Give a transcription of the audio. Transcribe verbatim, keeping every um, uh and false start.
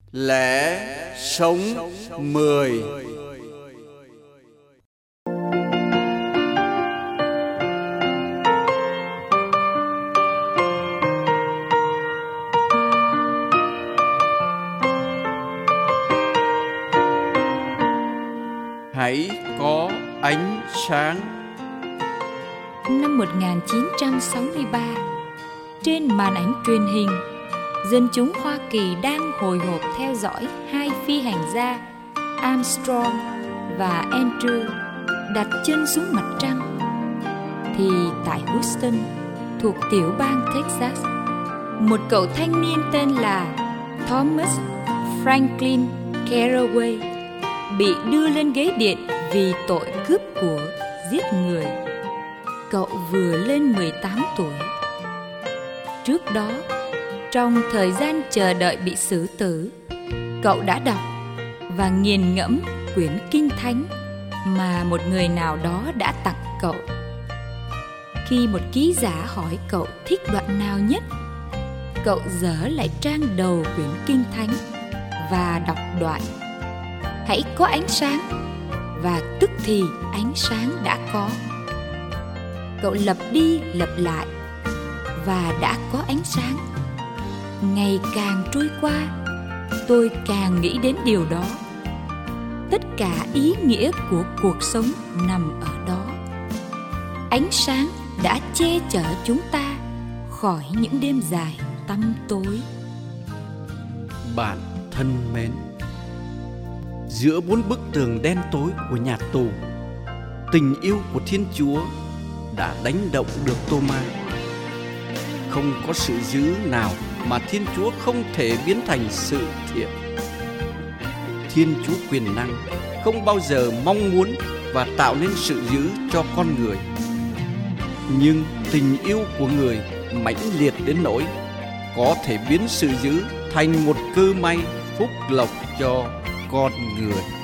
Lẽ sống mười. Hãy có ánh sáng. Năm một nghìn chín trăm sáu mươi ba, trên màn ảnh truyền hình, dân chúng Hoa Kỳ đang hồi hộp theo dõi hai phi hành gia Armstrong và Andrew đặt chân xuống mặt trăng. Thì tại Houston, thuộc tiểu bang Texas, một cậu thanh niên tên là Thomas Franklin Carraway bị đưa lên ghế điện vì tội cướp của, giết người. Cậu vừa lên mười tám tuổi. Trước đó, trong thời gian chờ đợi bị xử tử, cậu đã đọc và nghiền ngẫm quyển kinh thánh mà một người nào đó đã tặng cậu. Khi một ký giả hỏi cậu thích đoạn nào nhất, cậu dở lại trang đầu quyển kinh thánh và đọc đoạn "Hãy có ánh sáng", và tức thì ánh sáng đã có. Cậu lặp đi lặp lại và đã có ánh sáng. Ngày càng trôi qua, tôi càng nghĩ đến điều đó. Tất cả ý nghĩa của cuộc sống nằm ở đó. Ánh sáng đã che chở chúng ta khỏi những đêm dài tăm tối. Bạn thân mến, giữa bốn bức tường đen tối của nhà tù, tình yêu của Thiên Chúa đã đánh động được Tô-ma. Không có sự giữ nào mà Thiên Chúa không thể biến thành sự thiện. Thiên Chúa quyền năng không bao giờ mong muốn và tạo nên sự giữ cho con người. Nhưng tình yêu của người mãnh liệt đến nỗi có thể biến sự giữ thành một cơ may phúc lộc cho con người.